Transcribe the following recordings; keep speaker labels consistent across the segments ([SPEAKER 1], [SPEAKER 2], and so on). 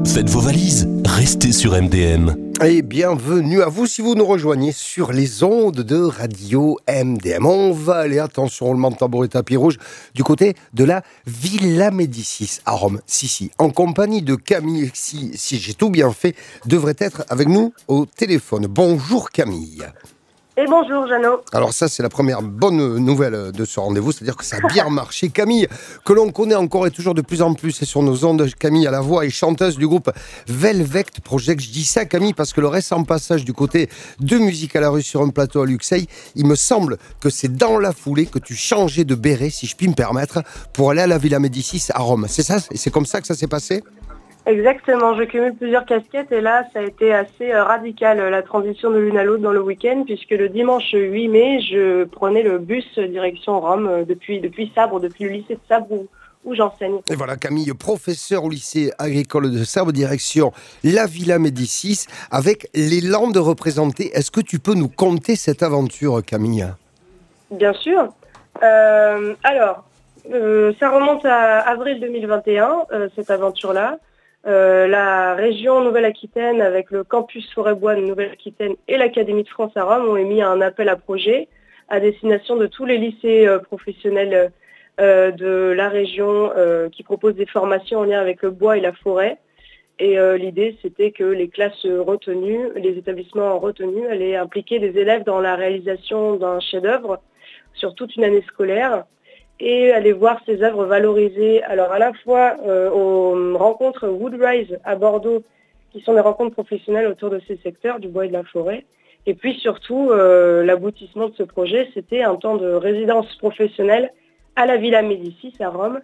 [SPEAKER 1] Faites vos valises, restez sur MDM.
[SPEAKER 2] Et bienvenue à vous si vous nous rejoignez sur les ondes de Radio MDM. On va aller, attention, roulement de tambour et tapis rouge, du côté de la Villa Médicis à Rome. Si, en compagnie de Camille, si j'ai tout bien fait, devrait être avec nous au téléphone. Bonjour Camille.
[SPEAKER 3] Et bonjour Jeannot.
[SPEAKER 2] Alors ça, c'est la première bonne nouvelle de ce rendez-vous, c'est-à-dire que ça a bien marché. Camille, que l'on connaît encore et toujours de plus en plus, et sur nos ondes, Camille à la voix et chanteuse du groupe Velvet Project. Je dis ça Camille parce que le récent passage du côté de Musique à la rue sur un plateau à Luxeuil, il me semble que c'est dans la foulée que tu changeais de béret, si je puis me permettre, pour aller à la Villa Médicis à Rome. C'est ça? Et c'est comme ça que ça s'est passé?
[SPEAKER 3] Exactement, je cumule plusieurs casquettes et là ça a été assez radical la transition de l'une à l'autre dans le week-end puisque le dimanche 8 mai je prenais le bus direction Rome depuis Sabre, depuis le lycée de Sabre où j'enseigne.
[SPEAKER 2] Et voilà Camille, professeur au lycée agricole de Sabre, direction la Villa Médicis avec l'élan de représenter. Est-ce que tu peux nous conter cette aventure Camille?
[SPEAKER 3] Bien sûr. Ça remonte à avril 2021, cette aventure-là. La région Nouvelle-Aquitaine avec le campus Forêt-Bois de Nouvelle-Aquitaine et l'Académie de France à Rome ont émis un appel à projet à destination de tous les lycées professionnels de la région qui proposent des formations en lien avec le bois et la forêt. Et l'idée, c'était que les classes retenues, les établissements retenus allaient impliquer des élèves dans la réalisation d'un chef-d'œuvre sur toute une année scolaire et aller voir ces œuvres valorisées. Alors à la fois aux rencontres Woodrise à Bordeaux, qui sont des rencontres professionnelles autour de ces secteurs, du bois et de la forêt. Et puis surtout, l'aboutissement de ce projet, c'était un temps de résidence professionnelle à la Villa Médicis à Rome,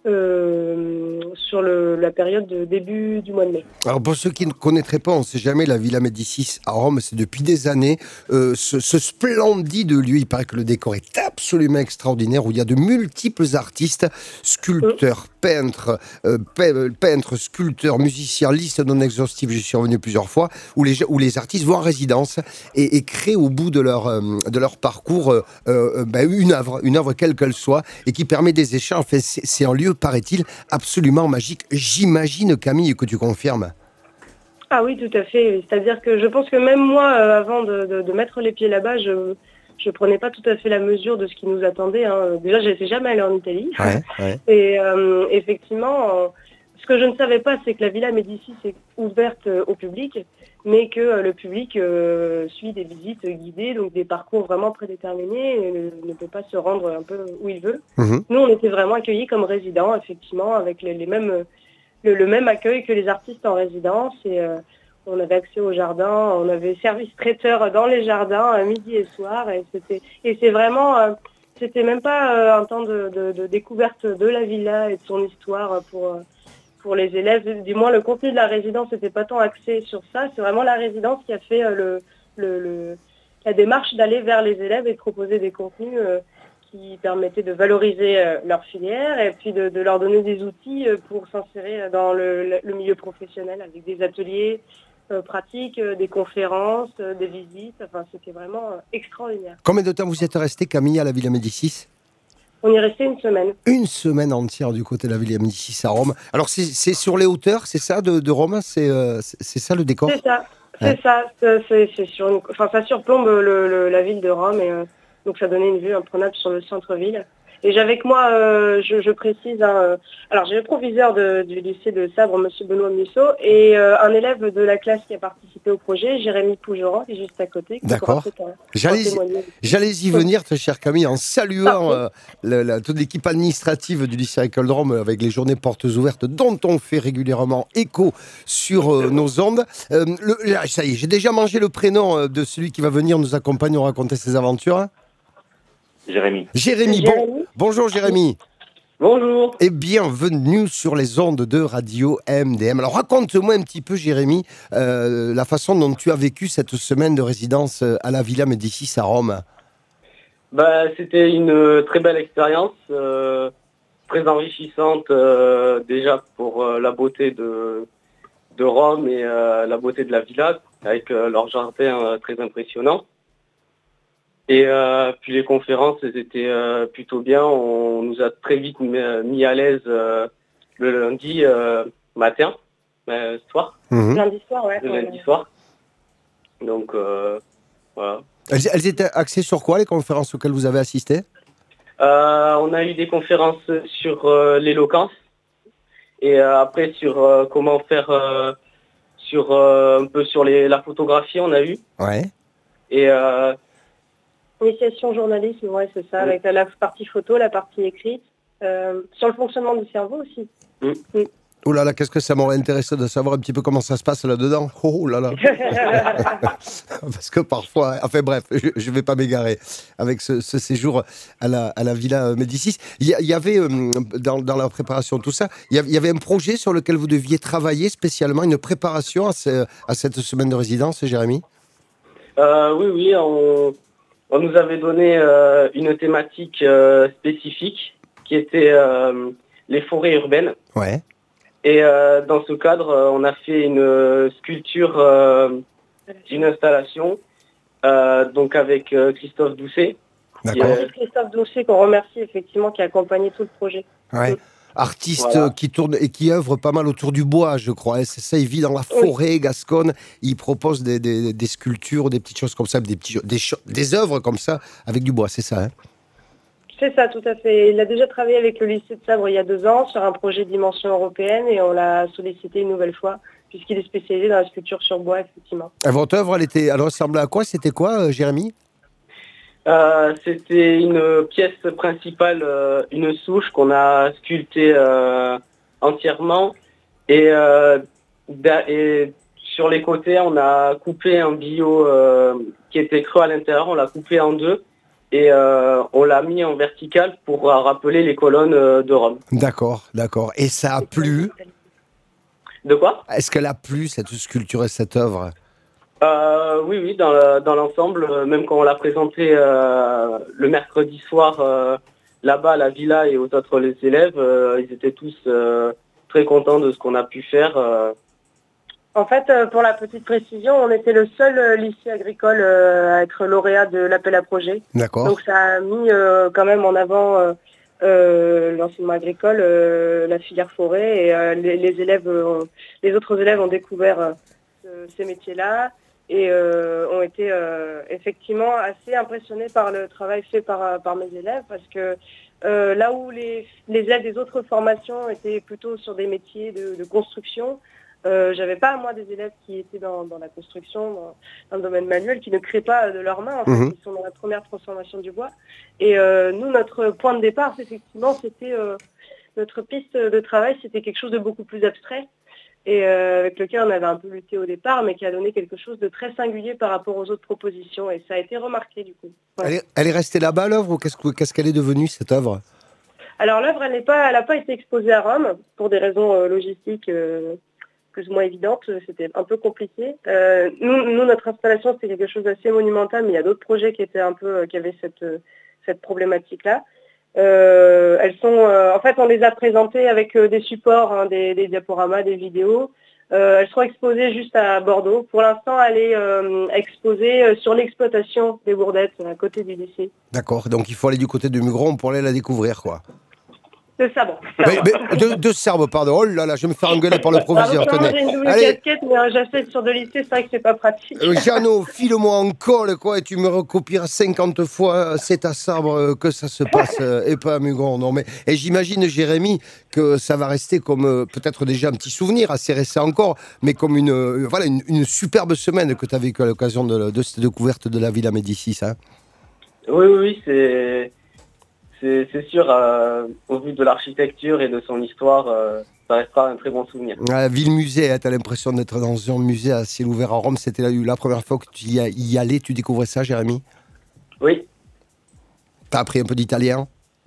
[SPEAKER 3] sur la période de début du mois de mai.
[SPEAKER 2] Alors pour ceux qui ne connaîtraient pas, on ne sait jamais, la Villa Médicis à Rome, c'est depuis des années ce splendide lieu. Il paraît que le décor est absolument extraordinaire, où il y a de multiples artistes, sculpteurs, peintres, sculpteurs, musiciens, liste non exhaustive, je suis revenu plusieurs fois, où les artistes vont en résidence et créent au bout de leur parcours une œuvre quelle qu'elle soit, et qui permet des échanges. Enfin, c'est un lieu, paraît-il, absolument magique. J'imagine, Camille, que tu confirmes.
[SPEAKER 3] Ah oui, tout à fait. C'est-à-dire que je pense que même moi, avant de mettre les pieds là-bas, je prenais pas tout à fait la mesure de ce qui nous attendait. Déjà, je n'étais jamais allée en Italie.
[SPEAKER 2] Ouais.
[SPEAKER 3] Et effectivement, ce que je ne savais pas, c'est que la Villa Médicis est ouverte au public, mais que le public suit des visites guidées, donc des parcours vraiment prédéterminés, et ne peut pas se rendre un peu où il veut.
[SPEAKER 2] Mmh.
[SPEAKER 3] Nous, on était vraiment accueillis comme résidents, effectivement, avec le même accueil que les artistes en résidence. Et on avait accès au jardin, on avait service traiteur dans les jardins midi et soir. Et c'est vraiment, c'était même pas un temps de découverte de la villa et de son histoire pour les élèves. Du moins, le contenu de la résidence n'était pas tant axé sur ça. C'est vraiment la résidence qui a fait la démarche d'aller vers les élèves et de proposer des contenus qui permettaient de valoriser leur filière et puis de leur donner des outils pour s'insérer dans le milieu professionnel avec des ateliers pratiques, des conférences, des visites. Enfin, c'était vraiment extraordinaire.
[SPEAKER 2] Combien de temps vous êtes resté, Camille, à la Villa Médicis?
[SPEAKER 3] On y est resté une semaine.
[SPEAKER 2] Une semaine entière du côté de la Villa Médicis à Rome. Alors, c'est sur les hauteurs, c'est ça, de Rome? C'est ça le décor?
[SPEAKER 3] C'est ça. C'est ça. Ça surplombe la ville de Rome et donc ça donnait une vue imprenable sur le centre-ville. Et j'ai avec moi, je précise, alors j'ai le proviseur du lycée de Sabre, monsieur Benoît Musso, et un élève de la classe qui a participé au projet, Jérémy Pougeran, qui est juste à côté.
[SPEAKER 2] D'accord. J'allais y venir, très chère Camille, en saluant toute l'équipe administrative du lycée agricole de Rome avec les journées portes ouvertes dont on fait régulièrement écho sur nos ondes. Ça y est, j'ai déjà mangé le prénom de celui qui va venir nous accompagner, nous raconter ses aventures. Jérémy. Bonjour Jérémy.
[SPEAKER 3] Bonjour.
[SPEAKER 2] Et bienvenue sur les ondes de Radio MDM. Alors raconte-moi un petit peu Jérémy, la façon dont tu as vécu cette semaine de résidence à la Villa Médicis à Rome.
[SPEAKER 4] C'était une très belle expérience, très enrichissante déjà pour la beauté de Rome et la beauté de la villa, avec leur jardin très impressionnant. Et puis les conférences, elles étaient plutôt bien. On nous a très vite mis à l'aise le lundi matin. soir,
[SPEAKER 3] Lundi soir, ouais.
[SPEAKER 4] le lundi soir. Donc, voilà.
[SPEAKER 2] Elles étaient axées sur quoi, les conférences auxquelles vous avez assisté?
[SPEAKER 4] On a eu des conférences sur l'éloquence et après sur comment faire un peu sur la photographie, on a eu.
[SPEAKER 2] Ouais.
[SPEAKER 4] Et
[SPEAKER 3] Initiation journalisme, ouais, c'est ça, avec la partie photo, la partie écrite. Sur le fonctionnement du cerveau aussi.
[SPEAKER 2] Oh là là, qu'est-ce que ça m'aurait intéressé de savoir un petit peu comment ça se passe là-dedans. Oh là là. Parce que parfois, enfin bref, je ne vais pas m'égarer avec ce séjour à la Villa Médicis. Il y avait, dans la préparation, tout ça, il y avait un projet sur lequel vous deviez travailler spécialement, une préparation à cette semaine de résidence, Jérémy?
[SPEAKER 4] Oui, on nous avait donné une thématique spécifique qui était les forêts urbaines.
[SPEAKER 2] Ouais.
[SPEAKER 4] Et dans ce cadre, on a fait une sculpture, une installation, donc avec Christophe Doucet.
[SPEAKER 2] D'accord.
[SPEAKER 3] Christophe Doucet, qu'on remercie effectivement, qui a accompagné tout le projet.
[SPEAKER 2] Ouais. Artiste qui tourne et qui œuvre pas mal autour du bois, je crois. C'est ça, il vit dans la forêt gasconne. Il propose des sculptures, des petites choses comme ça, des œuvres comme ça avec du bois, c'est ça, hein?
[SPEAKER 3] C'est ça, tout à fait. Il a déjà travaillé avec le lycée de Sabre il y a 2 ans sur un projet dimension européenne et on l'a sollicité une nouvelle fois puisqu'il est spécialisé dans la sculpture sur bois, effectivement.
[SPEAKER 2] Et votre œuvre, elle ressemblait à quoi? C'était quoi, Jérémy?
[SPEAKER 4] C'était une pièce principale, une souche qu'on a sculptée entièrement et sur les côtés, on a coupé un bio qui était creux à l'intérieur, on l'a coupé en 2. Et on l'a mis en vertical pour rappeler les colonnes de Rome.
[SPEAKER 2] D'accord. Et ça a plu?
[SPEAKER 4] De quoi?
[SPEAKER 2] Est-ce qu'elle a plu, cette sculpture et cette œuvre?
[SPEAKER 4] Oui, dans l'ensemble, même quand on l'a présenté le mercredi soir là-bas à la villa et aux autres les élèves, ils étaient tous très contents de ce qu'on a pu faire.
[SPEAKER 3] En fait, pour la petite précision, on était le seul lycée agricole à être lauréat de l'appel à projet.
[SPEAKER 2] D'accord.
[SPEAKER 3] Donc ça a mis quand même en avant l'enseignement agricole, la filière forêt et les autres élèves ont découvert ces métiers-là et ont été effectivement assez impressionnés par le travail fait par mes élèves parce que là où les élèves des autres formations étaient plutôt sur des métiers de construction, j'avais pas moi des élèves qui étaient dans la construction, dans le domaine manuel, qui ne créent pas de leurs mains, en fait, ils sont dans la première transformation du bois. Et nous, notre point de départ, effectivement, c'était notre piste de travail, c'était quelque chose de beaucoup plus abstrait et avec lequel on avait un peu lutté au départ, mais qui a donné quelque chose de très singulier par rapport aux autres propositions. Et ça a été remarqué du coup. Ouais.
[SPEAKER 2] Elle est restée là-bas, l'œuvre, ou qu'est-ce qu'elle est devenue, cette œuvre?
[SPEAKER 3] Alors l'œuvre, elle n'a pas été exposée à Rome pour des raisons logistiques. Plus ou moins évidente, c'était un peu compliqué. Nous, notre installation, c'était quelque chose d'assez monumental, mais il y a d'autres projets qui avaient cette problématique-là. Elles sont, en fait, on les a présentées avec des supports, des diaporamas, des vidéos. Elles seront exposées juste à Bordeaux. Pour l'instant, elle est exposée sur l'exploitation des Bourdettes, à côté du lycée.
[SPEAKER 2] D'accord, donc il faut aller du côté de Mugron pour aller la découvrir, quoi.
[SPEAKER 3] De Sabre.
[SPEAKER 2] De Sabre, pardon. Oh là là, je vais me faire engueuler par le proviseur.
[SPEAKER 3] J'ai une double casquette, mais j'achète sur 2 lycées, c'est vrai que c'est pas pratique.
[SPEAKER 2] Jeannot, file-moi en colle, quoi, et tu me recopieras 50 fois, c'est à Sabre que ça se passe, et pas à Mugron. Non, mais, et j'imagine, Jérémy, que ça va rester comme, peut-être déjà un petit souvenir, assez récent encore, mais comme une superbe semaine que tu as vécue à l'occasion de cette découverte de la Villa Médicis, hein.
[SPEAKER 4] Oui, c'est sûr, au vu de l'architecture et de son histoire, ça restera un très bon souvenir.
[SPEAKER 2] Ville-musée, hein, tu as l'impression d'être dans un musée à ciel ouvert à Rome. C'était la première fois que tu y allais, tu découvrais ça, Jérémy?
[SPEAKER 4] Oui.
[SPEAKER 2] T'as appris un peu d'italien?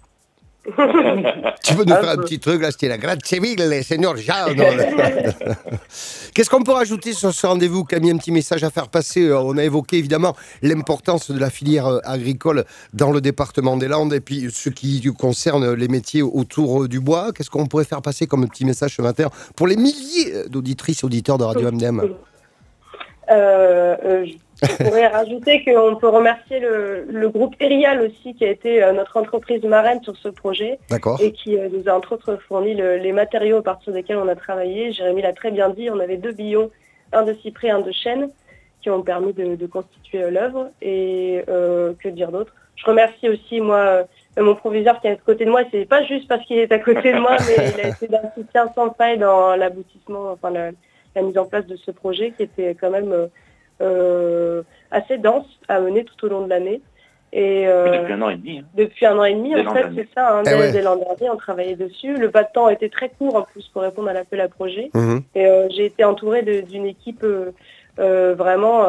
[SPEAKER 2] Tu veux nous faire un petit truc là, c'était la grazie mille, signor Giano. Qu'est-ce qu'on peut rajouter sur ce rendez-vous, Camille? Un petit message à faire passer. On a évoqué évidemment l'importance de la filière agricole dans le département des Landes et puis ce qui concerne les métiers autour du bois. Qu'est-ce qu'on pourrait faire passer comme petit message ce matin pour les milliers d'auditrices et auditeurs de Radio MDM?
[SPEAKER 3] Je pourrais rajouter qu'on peut remercier le groupe Erial aussi, qui a été notre entreprise marraine sur ce projet.
[SPEAKER 2] D'accord.
[SPEAKER 3] Et qui nous a entre autres fourni les matériaux à partir desquels on a travaillé. Jérémy l'a très bien dit, on avait 2 billons, un de cyprès, un de chêne, qui ont permis de constituer l'œuvre. Et que dire d'autre? Je remercie aussi, moi, mon proviseur qui est à côté de moi. C'est pas juste parce qu'il est à côté de moi, mais il a été d'un soutien sans faille dans l'aboutissement, enfin la mise en place de ce projet qui était quand même assez dense à mener tout au long de l'année. Et
[SPEAKER 5] depuis 1 an et demi.
[SPEAKER 3] Depuis 1 an et demi, en fait, c'est ça. Dès l'an dernier, on travaillait dessus. Le pas de temps était très court en plus pour répondre à l'appel à projet.
[SPEAKER 2] Mmh.
[SPEAKER 3] Et j'ai été entourée d'une équipe vraiment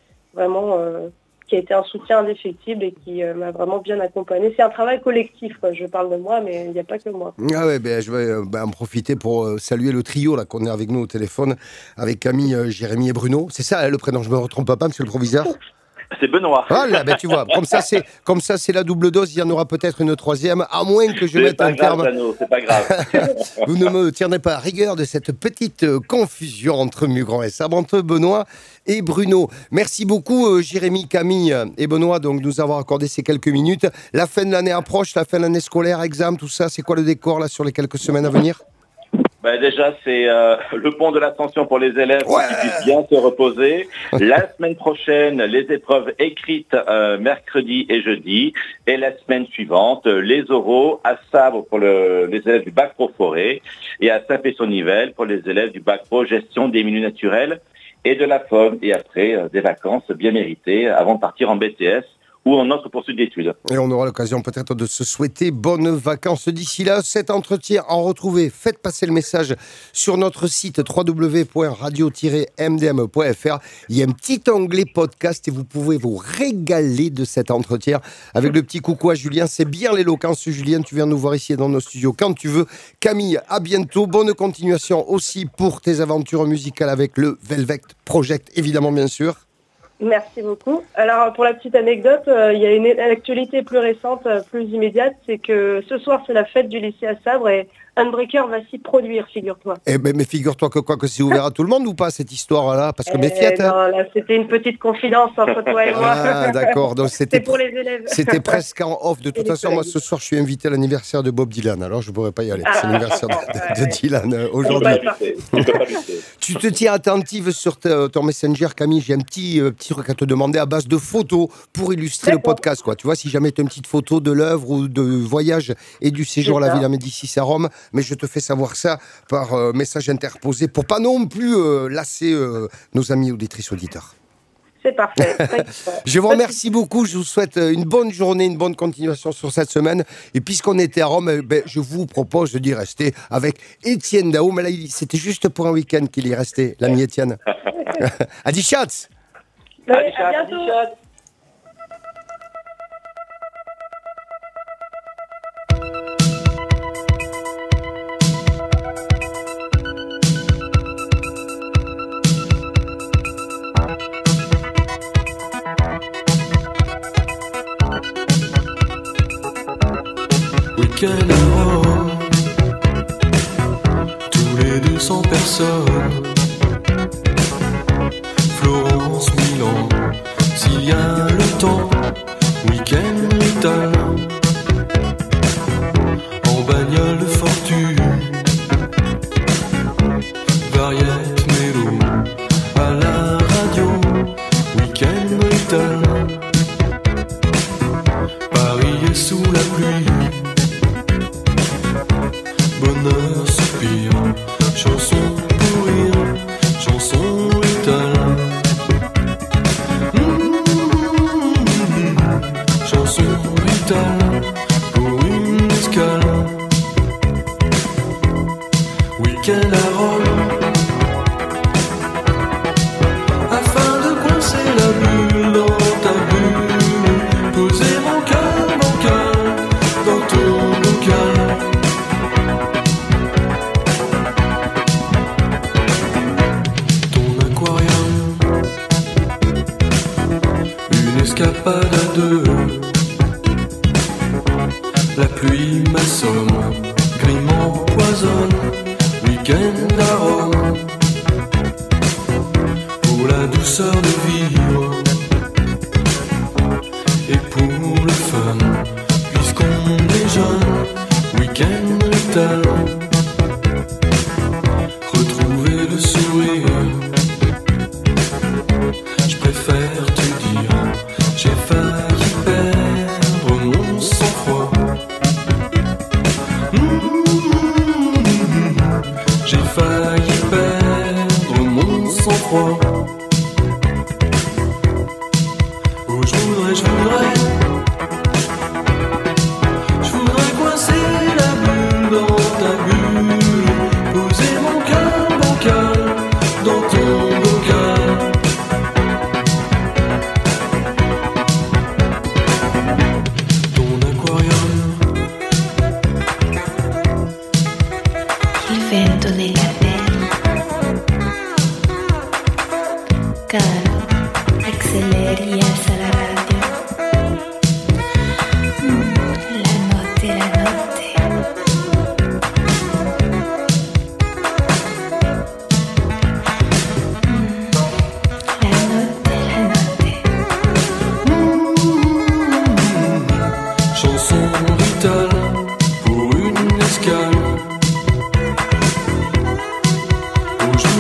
[SPEAKER 3] qui a été un soutien indéfectible et qui m'a vraiment bien accompagnée. C'est un travail collectif, quoi. Je parle de moi, mais il n'y a pas que moi.
[SPEAKER 2] Ah ouais, je vais en profiter pour saluer le trio là qu'on est avec nous au téléphone, avec Camille, Jérémy et Bruno. C'est ça le prénom, je me retrompe pas, monsieur le proviseur?
[SPEAKER 5] C'est Benoît.
[SPEAKER 2] Ah là, tu vois, comme ça c'est la double dose, il y en aura peut-être une troisième, à moins que je mette un terme.
[SPEAKER 5] C'est pas grave.
[SPEAKER 2] Vous ne me tiendrez pas à rigueur de cette petite confusion entre Mugran et Sabre, entre Benoît et Bruno. Merci beaucoup Jérémy, Camille et Benoît donc, de nous avoir accordé ces quelques minutes. La fin de l'année approche, la fin de l'année scolaire, examen, tout ça, c'est quoi le décor là sur les quelques semaines à venir?
[SPEAKER 5] Déjà, c'est le pont de l'Ascension pour les élèves pour qu'ils puissent bien se reposer. La semaine prochaine, les épreuves écrites mercredi et jeudi. Et la semaine suivante, les oraux à Sabre pour les élèves du bac pro forêt et à Saint-Pé-sur-Nivelle pour les élèves du bac pro gestion des milieux naturels et de la faune. Et après, des vacances bien méritées avant de partir en BTS ou en autre poursuite d'études.
[SPEAKER 2] Et on aura l'occasion peut-être de se souhaiter bonnes vacances d'ici là. Cet entretien en retrouver, faites passer le message sur notre site www.radio-mdm.fr. Il y a un petit onglet podcast et vous pouvez vous régaler de cet entretien avec le petit coucou à Julien. C'est bien l'éloquence, Julien. Tu viens nous voir ici dans nos studios quand tu veux. Camille, à bientôt. Bonne continuation aussi pour tes aventures musicales avec le Velvet Project, évidemment, bien sûr.
[SPEAKER 3] Merci beaucoup. Alors, pour la petite anecdote, il y a une actualité plus récente, plus immédiate, c'est que ce soir, c'est la fête du lycée à Sabre et Unbreaker va s'y produire, figure-toi.
[SPEAKER 2] Mais figure-toi que c'est ouvert à tout le monde ou pas, cette histoire-là? Parce que méfiette,
[SPEAKER 3] non, là, c'était une petite confidence entre toi et moi.
[SPEAKER 2] Ah, d'accord. Donc,
[SPEAKER 3] c'est pour les élèves.
[SPEAKER 2] C'était presque en off. De toute façon, moi, ce soir, je suis invité à l'anniversaire de Bob Dylan. Alors, je ne pourrais pas y aller. C'est l'anniversaire de Dylan aujourd'hui. Tu te tiens attentive sur ton Messenger, Camille. J'ai un petit truc à te demander à base de photos pour illustrer le podcast, quoi. Tu vois, si jamais tu as une petite photo de l'œuvre ou de voyage et du séjour à la Villa Médicis à Rome, mais je te fais savoir ça par message interposé pour pas non plus lasser nos amis auditrices auditeurs.
[SPEAKER 3] C'est parfait.
[SPEAKER 2] Je vous remercie beaucoup. Je vous souhaite une bonne journée, une bonne continuation sur cette semaine. Et puisqu'on était à Rome, je vous propose d'y rester avec Étienne Dao. Mais là, c'était juste pour un week-end qu'il y est resté, l'ami Étienne. Adi Schatz.
[SPEAKER 3] À bientôt.
[SPEAKER 6] Week-end à Rome, tous les 200 personnes. Florence, Milan, s'il y a le temps. Week-end italien, en bagnole de fortune. Variette, mélo, à la radio. Week-end italien, Paris est sous la pluie. Bonheur, soupir, chanson pour rire, chanson italien. Chanson italien pour une escale. Week-end à Rome, afin de coincer la bulle dans ta bulle, poser mon cœur dans ton bocal. Escapade à deux, la pluie m'assomme, gris m'empoisonne. Week-end à Rome, pour la douceur de vivre. vital. Retrouver le sourire. Je préfère te dire, j'ai failli perdre mon sang-froid. J'ai failli perdre mon sang-froid. Oh, je voudrais coincer la bulle dans ta bulle, poser mon cœur dans ton bocal. Ton aquarium.
[SPEAKER 7] Il vento nella pelle, calmo, acceleri e alza la radio. La notte, la notte. La notte, la notte.
[SPEAKER 6] Chanson vitale pour une escale. Oh, je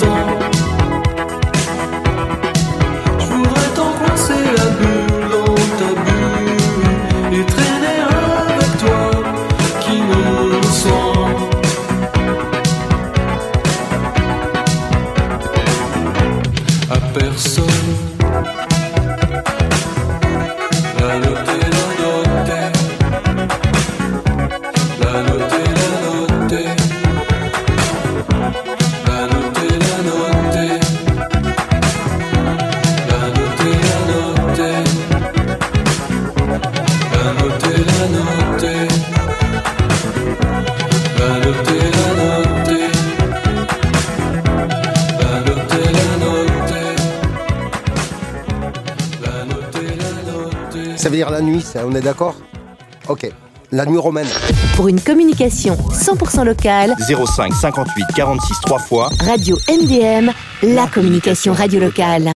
[SPEAKER 6] voudrais tant coincer la bulle dans ta bulle et traîner avec toi qui ne le sent. À personne. La notte, la notte. La notte, la notte. La notte, la notte. La notte, la notte. La notte, la notte. La notte, la notte. La notte, la notte. La notte, la notte.
[SPEAKER 2] Ça veut dire la nuit, ça, on est d'accord? Ok. La nuit romaine.
[SPEAKER 8] Pour une communication 100% locale,
[SPEAKER 1] 05 58 46 3 fois.
[SPEAKER 8] Radio MDM, la communication radio locale.